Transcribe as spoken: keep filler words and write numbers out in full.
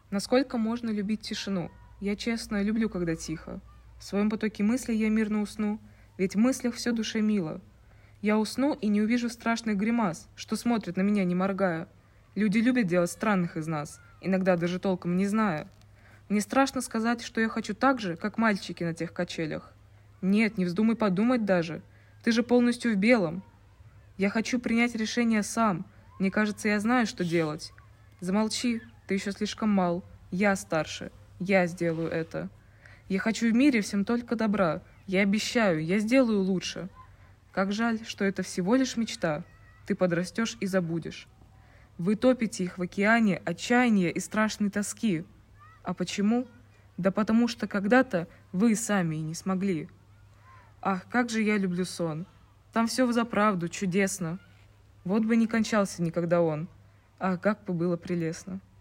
Насколько можно любить тишину? Я, честно, люблю, когда тихо. В своем потоке мыслей я мирно усну, ведь в мыслях все душе мило. Я усну и не увижу страшных гримас, что смотрят на меня, не моргая. Люди любят делать странных из нас, иногда даже толком не зная. Мне страшно сказать, что я хочу так же, как мальчики на тех качелях. Нет, не вздумай подумать даже. Ты же полностью в белом. Я хочу принять решение сам. Мне кажется, я знаю, что делать. Замолчи, ты еще слишком мал. Я старше. Я сделаю это. Я хочу в мире всем только добра. Я обещаю, я сделаю лучше. Как жаль, что это всего лишь мечта. Ты подрастешь и забудешь. Вы топите их в океане отчаяния и страшной тоски. А почему? Да потому что когда-то вы сами и не смогли. Ах, как же я люблю сон. Там все взаправду чудесно. Вот бы не кончался никогда он. Ах, как бы было прелестно.